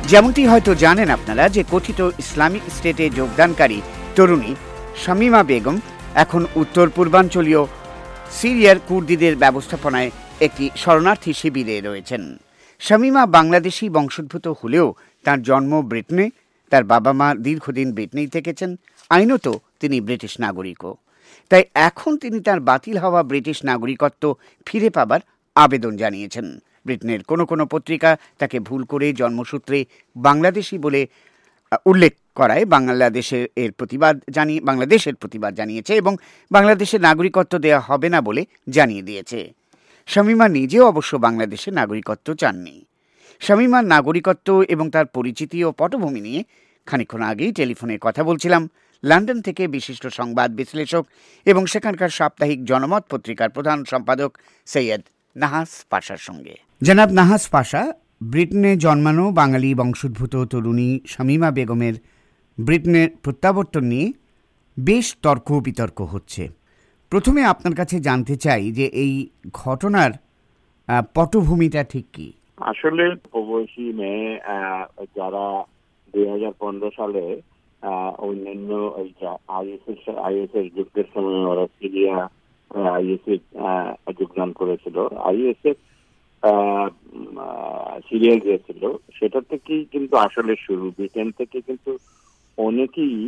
যেমনটি হয়তো জানেন আপনারা যে কথিত ইসলামিক স্টেটে যোগদানকারী তরুণী শামীমা বেগম এখন উত্তর পূর্বাঞ্চলীয় সিরিয়ার কুর্দিদের ব্যবস্থাপনায় একটি শরণার্থী শিবিরে রয়েছেন। শামীমা বাংলাদেশি বংশোদ্ভূত হলেও তার জন্ম ব্রিটেনে। তার বাবা মা দীর্ঘদিন ব্রিটেনেই থেকেছেন। আইনত তিনি ব্রিটিশ নাগরিকও। তাই এখন তিনি তার বাতিল হওয়া ব্রিটিশ নাগরিকত্ব ফিরে পাবার আবেদন জানিয়েছেন। ব্রিটেনের কোনো কোনো পত্রিকা তাকে ভুল করে জন্মসূত্রে বাংলাদেশি বলে উল্লেখ করায় বাংলাদেশের প্রতিবাদ জানিয়েছে এবং বাংলাদেশের নাগরিকত্ব দেওয়া হবে না বলে জানিয়ে দিয়েছে। শামীমা নিজেও অবশ্য বাংলাদেশের নাগরিকত্ব চাননি। শামীমার নাগরিকত্ব এবং তার পরিচিতি ও পটভূমি নিয়ে খানিকক্ষণ আগেই টেলিফোনে কথা বলছিলাম লন্ডন থেকে বিশিষ্ট সংবাদ বিশ্লেষক এবং সেখানকার সাপ্তাহিক জনমত পত্রিকার প্রধান সম্পাদক সৈয়দ নাহাস পাশার সঙ্গে। জনাব নাহাস পাশা, ব্রিটেনে জন্মানো বাঙালি বংশোদ্ভূত তরুণী শামীমা বেগমের ব্রিটেনের প্রত্যাবর্তন নিয়ে বেশ তর্ক বিতর্ক হচ্ছে। প্রথমে আপনার কাছে জানতে চাই যে এই ঘটনার পটভূমিটা ঠিক কি? আসলে প্রবাসী মেয়ে যারা 2015 সালে অন্যান্য আইএসএস যুদ্ধের সময় ওরা সিরিয়া আইএসএ যোগদান করেছিল, আইএসএফ সিরিয়া গিয়েছিল, সেটা থেকেই কিন্তু আসলে শুরু। ব্রিটেন থেকে কিন্তু অনেকেই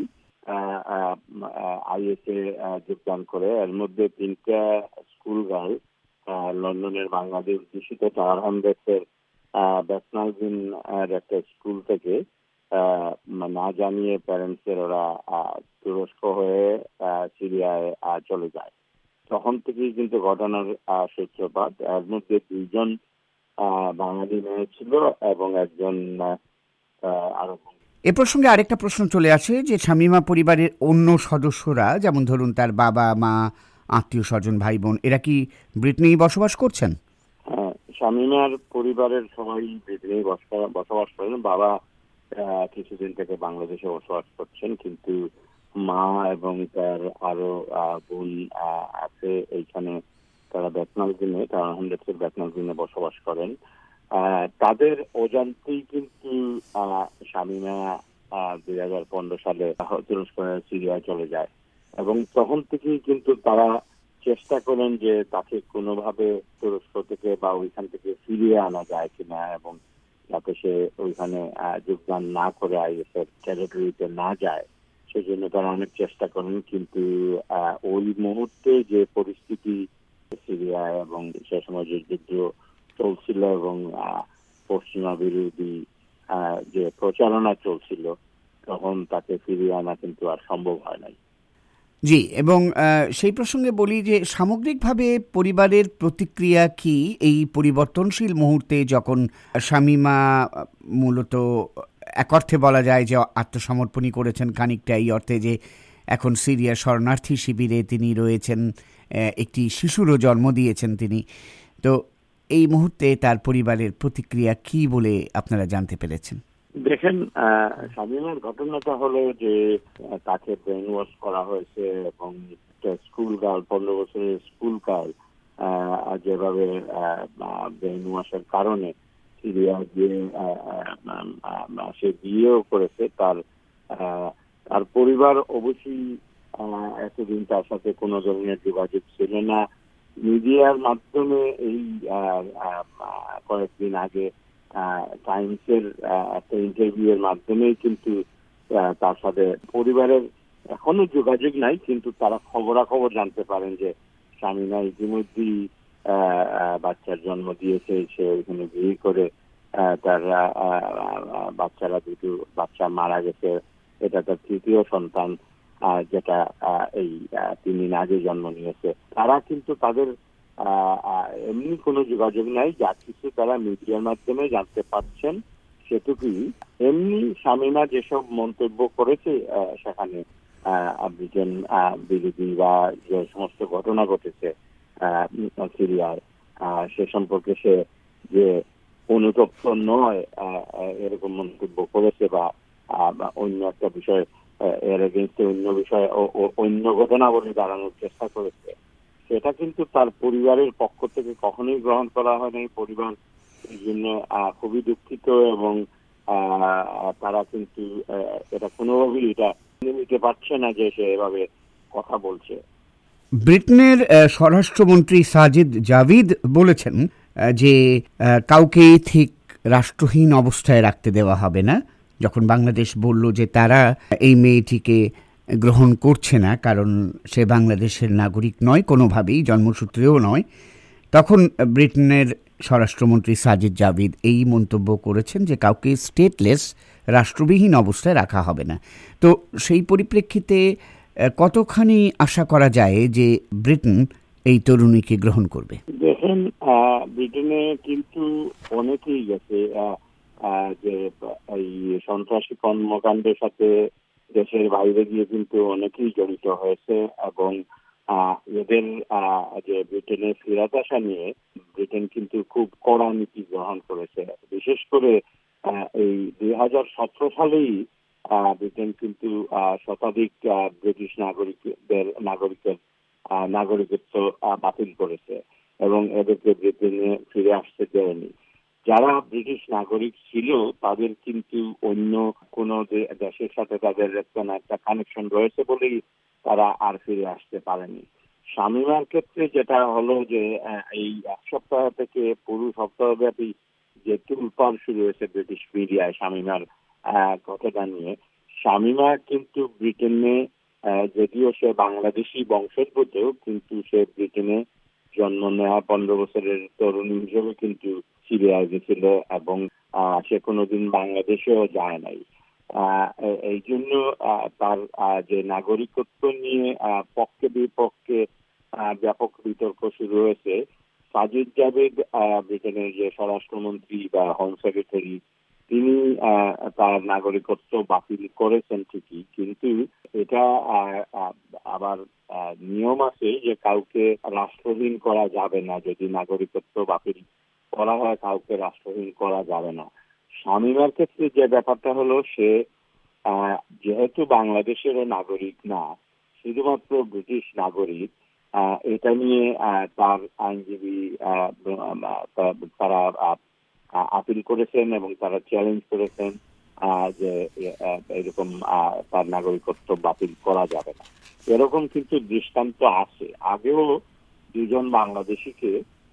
আইএসএ যোগদান করে। এর মধ্যে 3টা স্কুল গার্ল লন্ডনের বাংলাদেশ দূষিত টাওয়ার হামলের ব্যাটনালজিন একটা স্কুল থেকে না জানিয়ে প্যারেন্টসের ওরা তুরস্ক হয়ে সিরিয়ায় চলে যায়। তখন থেকেই কিন্তু ঘটনার সূত্রপাত। এর মধ্যে 2জন বাঙালি মেয়ে ছিল এবং একজন আরো। এ প্রসঙ্গে আরেকটা প্রশ্ন চলে আসে যে শামীমা পরিবারের অন্য সদস্যরা, যেমন ধরুন তার বাবা মা, আত্মীয় স্বজন, ভাই বোন, এরা কি ব্রিটেনেই বসবাস করছেন? হ্যাঁ, শামীমার পরিবারের সবাই ব্রিটেনেই বসবাস করেন। বাবা কিছুদিন থেকে বাংলাদেশে বসবাস করছেন, কিন্তু মা এবং তার আরো বোন আছে এইখানে। তারা ব্যাটনালজিনে, টাওয়ার হামলেটসের ব্যাটনালজিনে বসবাস করেন। তাদের অজান্তেই কিন্তু শামীমা 2015 সালে তুরস্ক সিরিয়ায় চলে যায় এবং তখন থেকেই কিন্তু তারা চেষ্টা করেন যে তাকে কোনোভাবে তুরস্ক থেকে বা ওইখান থেকে ফিরিয়ে আনা যায় কিনা এবং যাতে সে ওইখানে যোগদান না করে আইএসের টেরিটরিতে না যায়, সেজন্য তারা অনেক চেষ্টা করেন। কিন্তু ওই মুহূর্তে যে পরিস্থিতি সিরিয়ায় এবং সে সময় যে যুদ্ধ চলছিল এবং পশ্চিমা বিরোধী যে প্রচারণা চলছিল, তখন তাকে ফিরিয়ে আনা কিন্তু আর সম্ভব হয় নাই। জি, এবং সেই প্রসঙ্গে বলি যে সামগ্রিকভাবে পরিবারের প্রতিক্রিয়া কি এই পরিবর্তনশীল মুহূর্তে, যখন শামীমা মূলত এক অর্থে বলা যায় যে আত্মসমর্পণই করেছেন, খানিকটা এই অর্থে যে এখন সিরিয়ার শরণার্থী শিবিরে তিনি রয়েছেন, একটি শিশুরও জন্ম দিয়েছেন তিনি। তো এই মুহূর্তে তার পরিবারের প্রতিক্রিয়া কি বলে আপনারা জানতে পেরেছেন? দেখেন, শামীমার ঘটনাটা হলো যে তাকে ব্রেন ওয়াশ করা হয়েছে এবং স্কুল গার্ল, 15 বছরের স্কুল গার্ল যেভাবে ব্রেন ওয়াশের কারণে সিরিয়া গিয়ে সে বিয়েও করেছে। তার পরিবার অবশ্যই এতদিন তার সাথে কোনো ধরনের যোগাযোগ ছিল না। মিডিয়ার মাধ্যমে এই কয়েকদিন আগে টাইমসের একটা ইন্টারভিউ এর মাধ্যমেই কিন্তু তার সাথে পরিবারের এখনো যোগাযোগ নাই, কিন্তু তারা খবরাখবর জানতে পারেন যে শামীমা ইতিমধ্যেই বাচ্চার জন্ম দিয়েছে। সে ওইখানে বিয়ে করে তার দুটো বাচ্চা মারা গেছে। এটা তার 3য় সন্তান, যেটা এই 3 দিন আগে জন্ম নিয়েছে। তারা কিন্তু তাদের এমনি কোনো যোগাযোগ নাই। যা কিছু তারা মিডিয়ার মাধ্যমে জানতে পারছেন সেটুকুই। এমনি শামীমা যেসব মন্তব্য করেছে সেখানে ব্রিটেন বিরোধী বা যে সমস্ত ঘটনা ঘটেছে সিরিয়ায়, সে সম্পর্কে সে যে অনুতপ্ত নয় এরকম মন্তব্য করেছে বা অন্য একটা বিষয় এর এগেইনস্টে অন্য ঘটনা বলে দাঁড়ানোর চেষ্টা করেছে, সেটা কিন্তু তার পরিবারের পক্ষ থেকে কখনোই গ্রহণ করা হয়নি। পরিবার এই জন্য খুবই দুঃখিত এবং তারা কিন্তু এটা কোনোভাবেই এটা নিতে পারছে না যে সে এভাবে কথা বলছে। ব্রিটেনের স্বরাষ্ট্রমন্ত্রী সাজিদ জাভিদ বলেছেন যে কাউকেই ঠিক রাষ্ট্রহীন অবস্থায় রাখতে দেওয়া হবে না। যখন বাংলাদেশ বলল যে তারা এই মেয়েটিকে গ্রহণ করছে না কারণ সে বাংলাদেশের নাগরিক নয়, কোনোভাবেই জন্মসূত্রেও নয়, তখন ব্রিটেনের স্বরাষ্ট্রমন্ত্রী সাজিদ জাভিদ এই মন্তব্য করেছেন যে কাউকে স্টেটলেস, রাষ্ট্রবিহীন অবস্থায় রাখা হবে না। তো সেই পরিপ্রেক্ষিতে কতখানি আশা করা যায় যে ব্রিটেন এই তরুণীকে গ্রহণ করবে? দেখেন, ব্রিটেনে কিন্তু অনেকেই গেছে যে এই সন্ত্রাসী কর্মকাণ্ডের সাথে দেশের বাইরে গিয়ে কিন্তু অনেকেই জড়িত হয়েছে, এবং এদের যে ব্রিটেনে ফেরত আসা নিয়ে ব্রিটেন কিন্তু খুব কড়া নীতি গ্রহণ করেছে। বিশেষ করে এই 2017 সালেই ব্রিটেন কিন্তু শতাধিক ব্রিটিশ নাগরিকের নাগরিকত্ব বাতিল করেছে এবং এদেরকে ব্রিটেনে ফিরে আসতে দেয়নি। যারা ব্রিটিশ নাগরিক ছিল তাদের কিন্তু অন্য কোনো দেশের সাথে তাদের একটা কানেকশন রয়েছে বলেই তারা আর ফিরে আসতে পারেনি। শামীমার ক্ষেত্রে যেটা হলো যে এই এক সপ্তাহ থেকে পুরো সপ্তাহব্যাপী যে তুলপাড় শুরু হয়েছে ব্রিটিশ মিডিয়ায় শামীমার ঘটনা নিয়ে। শামীমা কিন্তু ব্রিটেনে, যদিও সে বাংলাদেশি বংশোদ্ভূত, কিন্তু সে ব্রিটেনে জন্ম নেওয়া 15 বছরের তরুণী হিসেবে কিন্তু সিরিয়ায় গেছিল এবং সে কোনোদিন বাংলাদেশেও যায় নাই। এই জন্য তার যে নাগরিকত্ব নিয়ে পক্ষে বিপক্ষে ব্যাপক বিতর্ক শুরু হয়েছে। সাজিদ জাভিদ, ব্রিটেনের যে স্বরাষ্ট্রমন্ত্রী বা হোম সেক্রেটারি, তিনি তার নাগরিকত্ব বাতিল করেছেন ঠিকই, কিন্তু এটা আবার নিয়ম আছে যে কাউকে রাষ্ট্রহীন করা যাবে না। যদি নাগরিকত্ব বাতিল করা হয় কাউকে রাষ্ট্রহীন করা যাবে না। শামীমার ক্ষেত্রে যে ব্যাপারটা হলো, সে যেহেতু বাংলাদেশেরও নাগরিক না, শুধুমাত্র ব্রিটিশ নাগরিক, এটা নিয়ে তার আইনজীবী তারা আপিল করেছেন এবং তারা চ্যালেঞ্জ করেছেন যে এরকম তার নাগরিকত্ব বাতিল করা যাবে না। এরকম কিন্তু দৃষ্টান্ত আছে। আগেও দুজন বাংলাদেশিকে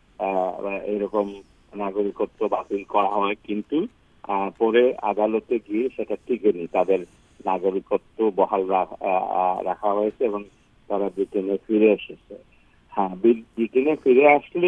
এরকম নাগরিকত্ব বাতিল করা হয়, কিন্তু পরে আদালতে গিয়ে সেটা টিকেনি, তাদের নাগরিকত্ব বহাল রাখা হয়েছে এবং তারা ব্রিটেনে ফিরে এসেছে। হ্যাঁ, ব্রিটেনে ফিরে আসলে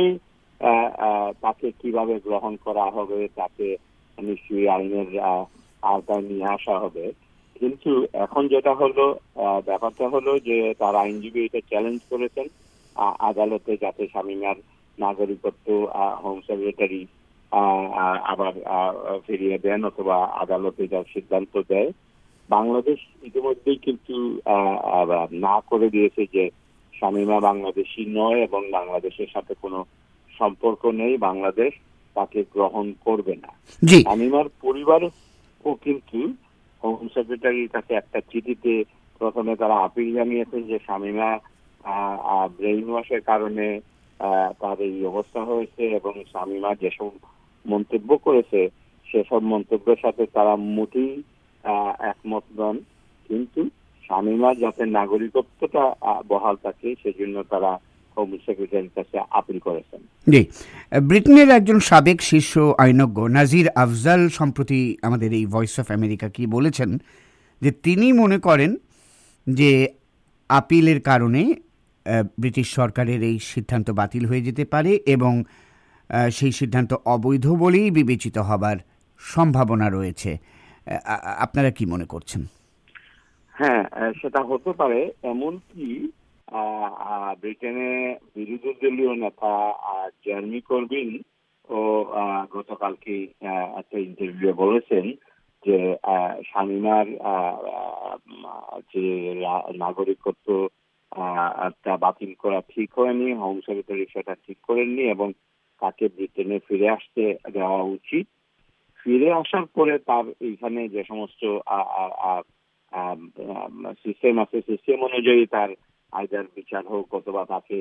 তাকে কিভাবে গ্রহণ করা হবে, তাকে নিশ্চয়ই আইনের আওতায় নিয়ে আসা হবে। কিন্তু এখন যেটা হলো, ব্যাপারটা হলো যে তার আইনজীবী এটা চ্যালেঞ্জ করেছেন আদালতে, যাতে শামীমার নাগরিকত্ব হোম সেক্রেটারি আবার ফিরিয়ে দেন অথবা আদালতে যার সিদ্ধান্ত দেয়। বাংলাদেশ ইতিমধ্যেই কিন্তু না করে দিয়েছে যে শামীমা বাংলাদেশি নয় এবং বাংলাদেশের সাথে কোনো সম্পর্ক নেই, বাংলাদেশ তাকে গ্রহণ করবে না। শামীমার পরিবারও কিন্তু হোম সেক্রেটারির কাছে একটা চিঠিতে প্রথমে তারা আপিল জানিয়েছেন যে শামীমা ব্রেইন ওয়াশের কারণে তার এই অবস্থা হয়েছে এবং শামীমা যেসব মন্তব্য করেছে সেসব মন্তব্যের সাথে তারা মোটেই একমত নন, কিন্তু শামীমা যাতে নাগরিকত্বটা বহাল থাকে সেজন্য তারা হোম সেক্রেটারির কাছে আপিল করেছেন। জি, ব্রিটেনের একজন সাবেক শীর্ষ আইনজ্ঞ নাজির আফজাল সম্প্রতি আমাদের এই ভয়েস অফ আমেরিকা কি বলেছেন যে তিনি মনে করেন যে আপিলের কারণে ব্রিটিশ সরকারের এই সিদ্ধান্ত বাতিল হয়ে যেতে পারে এবং সেই সিদ্ধান্ত অবৈধ বলেই বিবেচিত হবার সম্ভাবনা রয়েছে। আপনারা কি মনে করছেন? হ্যাঁ, সেটা হতে পারে। এমনকি ব্রিটেনে বিরোধী দলীয় নেতা জেরেমি করবিন ও গতকালকে একটা ইন্টারভিউ বলেছেন যে শামীমার যে নাগরিকত্ব বাতিল করা ঠিক হয়নি, হোম সেক্রেটারি সেটা ঠিক করেননি এবং তাকে ব্রিটেনে ফিরে আসতে দেওয়া উচিত। ফিরে আসার পরে তার এইখানে যে সমস্ত সিস্টেম আছে, সিস্টেম অনুযায়ী তার আইদার বিচার হোক অথবা তাকে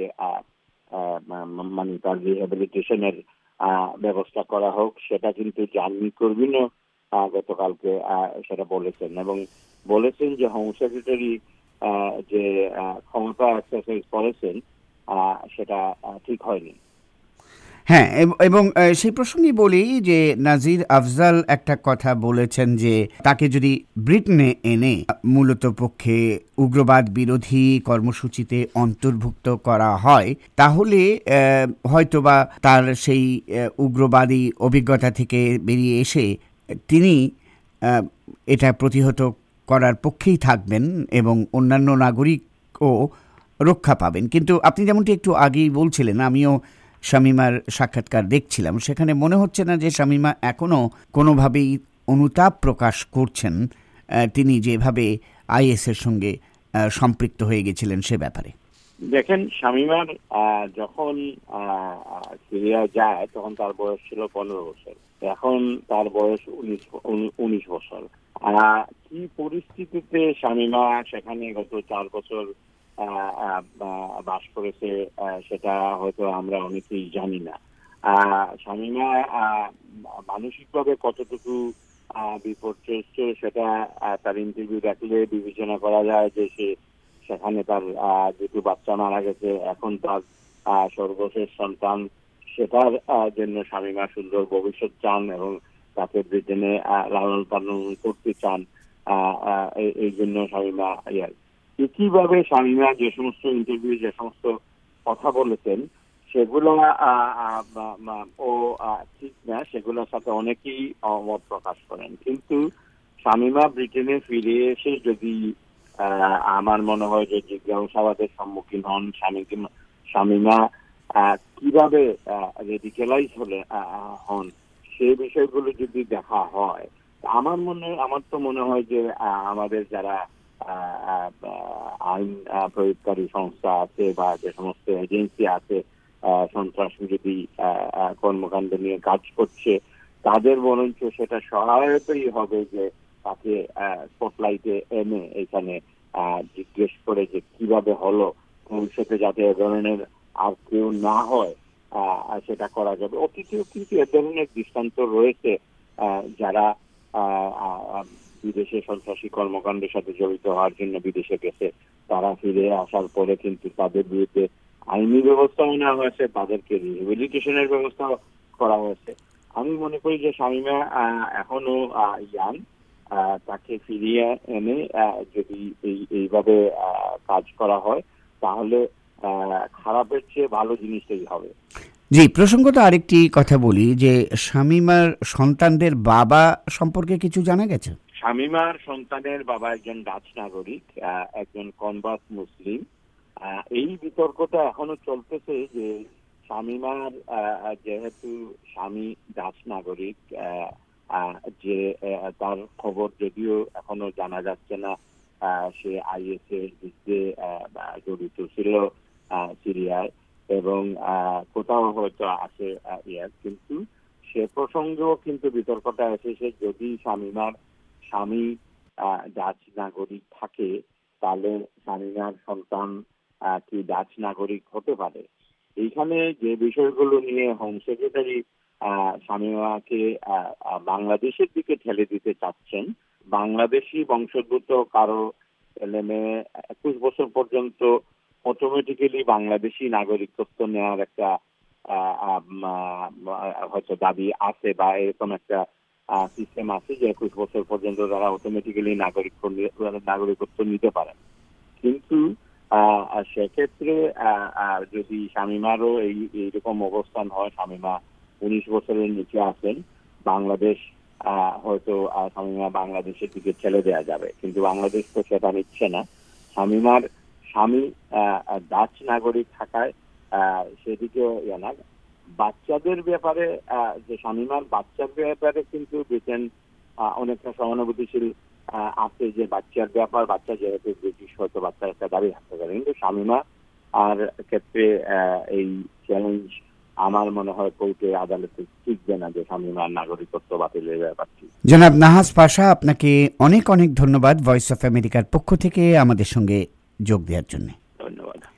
মানে তার রিহ্যাবিলিটেশনের ব্যবস্থা করা হোক, সেটা কিন্তু জার্নি করবিনও গতকালকে সেটা বলেছেন, এবং বলেছেন যে হোম সেক্রেটারি যে ক্ষমতা এক্সারসাইজ করেছেন সেটা ঠিক হয়নি। হ্যাঁ, এবং সেই প্রসঙ্গে বলি যে নাজির আফজাল একটা কথা বলেছেন যে তাকে যদি ব্রিটেনে এনে মূলত পক্ষে উগ্রবাদ বিরোধী কর্মসূচিতে অন্তর্ভুক্ত করা হয় তাহলে হয়তোবা তার সেই উগ্রবাদী অভিজ্ঞতা থেকে বেরিয়ে এসে তিনি এটা প্রতিহত করার পক্ষেই থাকবেন এবং অন্যান্য নাগরিকও রক্ষা পাবেন। কিন্তু আপনি যেমনটি একটু আগেই বলছিলেন, আমিও শামীমার সাক্ষাৎকার দেখছিলাম, সেখানে মনে হচ্ছে না যে শামীমা এখনও কোনোভাবেই অনুতাপ প্রকাশ করছেন তিনি যেভাবে আইএসের সঙ্গে সম্পৃক্ত হয়ে গেছিলেন সে ব্যাপারে। দেখেন, শামীমার যখন সিরিয়া যায় তখন তার বয়স ছিল 15 বছর, এখন তার বয়স 19 বছর। কি পরিস্থিতিতে শামীমা সেখানে গত 4 বছর বাস করেছে সেটা হয়তো আমরা অনেকেই জানি না। শামীমা মানসিকভাবে কতটুকু বিপর্যস্ত সেটা তার ইন্টারভিউ দেখলে বিবেচনা করা যায় যে সে সেখানে তার দুটো বাচ্চা মারা গেছে, এখন তার সর্বশেষ সন্তান, সেটার জন্য শামীমা সুন্দর ভবিষ্যৎ চান এবং তাকে ব্রিটেনে লালন পালন করতে চান। এই জন্য শামীমা কিভাবে শামীমা যে সমস্ত ইন্টারভিউ যে সমস্ত কথা বলেছেন সেগুলো ও ঠিক না, সেগুলোর সাথে অনেকেই মত প্রকাশ করেন। কিন্তু শামীমা ব্রিটেনে ফিরে এসে যদি আমার মনে হয় যে জিজ্ঞাসাবাদের সম্মুখীন হন, শামীমা কিভাবে রেডিক্যালাইজ হন সেই বিষয়গুলো যদি দেখা হয়, আমার তো মনে হয় যে আমাদের যারা আইন প্রয়োগকারী সংস্থা আছে বা যে সমস্ত এজেন্সি আছে সন্ত্রাস বিরোধী কর্মকাণ্ড নিয়ে কাজ করছে, তাদের বরঞ্চ সেটা সহায়তাই হবে যে তাকে স্পটলাইটে এনে এখানে জিজ্ঞেস করে যে কিভাবে হলো, ভবিষ্যতে যাতে এ ধরনের আর কেউ না হয় সেটা করা যাবে। অতীতেও কিন্তু এ ধরনের দৃষ্টান্ত রয়েছে, যারা বিদেশে সন্ত্রাসী কর্মকাণ্ডের সাথে জড়িত হওয়ার জন্য বিদেশে গেছে, তারা ফিরে আসার পরে কিন্তু তাদের বিরুদ্ধে আইনি ব্যবস্থাও নেওয়া হয়েছে, তাদেরকে রিহেবিলিটেশনের ব্যবস্থা করা হয়েছে। আমি মনে করি যে শামীমা এখনো ইয়াং, তাকে ফিরিয়ে এনে যদি এইভাবে কাজ করা হয় তাহলে খারাপের চেয়ে ভালো জিনিসটাই হবে। জি, প্রসঙ্গত আরেকটি কথা বলি যে শামীমার সন্তানদের বাবা সম্পর্কে কিছু জানা গেছে? শামীমার সন্তানের বাবা একজন ডাচ নাগরিক, একজন কনভার্ট মুসলিম। এই বিতর্কটা এখনো চলতেছে যে শামীমার যেহেতু স্বামী ডাচ নাগরিক, যে তার খবর যদিও এখনো জানা যাচ্ছে না সে আইএস এর যুদ্ধে জড়িত ছিল সিরিয়ায় এবং কোথাও হয়তো আছে, কিন্তু সে প্রসঙ্গেও কিন্তু বিতর্কটা এসেছে যদি শামীমার স্বামী ডাচ নাগরিক থাকে তাহলে শামীমার সন্তান কি ডাচ নাগরিক হতে পারে। এইখানে যে বিষয়গুলো নিয়ে হোম সেক্রেটারি শামীমাকে বাংলাদেশের দিকে ঠেলে দিতে চাচ্ছেন, বাংলাদেশি বংশোদ্ভূত কারো ছেলে মেয়ে 21 বছর পর্যন্ত অটোমেটিক্যালি বাংলাদেশি নাগরিকত্ব নেওয়ার একটা হয়তো দাবি আছে বা এরকম একটা সিস্টেম আছে যে 21 বছর পর্যন্ত তারা অটোমেটিক্যালি নাগরিকত্ব নিতে পারেন। কিন্তু সেক্ষেত্রে যদি শামীমারও এইরকম অবস্থান হয়, শামীমা 19 বছরের নিচে আছেন, বাংলাদেশ হয়তো শামীমা বাংলাদেশের দিকে ছেড়ে দেওয়া যাবে, কিন্তু বাংলাদেশ তো সেটা নিচ্ছে না। শামীমার স্বামী ডাচ নাগরিক থাকায় সেদিকেও না। বাচ্চাদের ব্যাপারে যে শামীমার বাচ্চার ব্যাপারে কিন্তু ব্রিটেন অনেকটা সহানুভূতিশীল আছে যে বাচ্চার ব্যাপার, বাচ্চা যেহেতু ব্রিটিশ হয়তো বাচ্চার একটা দাবি থাকতে পারে, কিন্তু শামীমা আর ক্ষেত্রে এই চ্যালেঞ্জ আমার মনে হয় কোর্টে আদালতে টিকবে না যে শামীমার নাগরিকত্ব বাতিলের ব্যাপারটি। জনাব নাহাস পাশা, আপনাকে অনেক অনেক ধন্যবাদ ভয়েস অফ আমেরিকার পক্ষ থেকে আমাদের সঙ্গে যোগ দেওয়ার জন্য।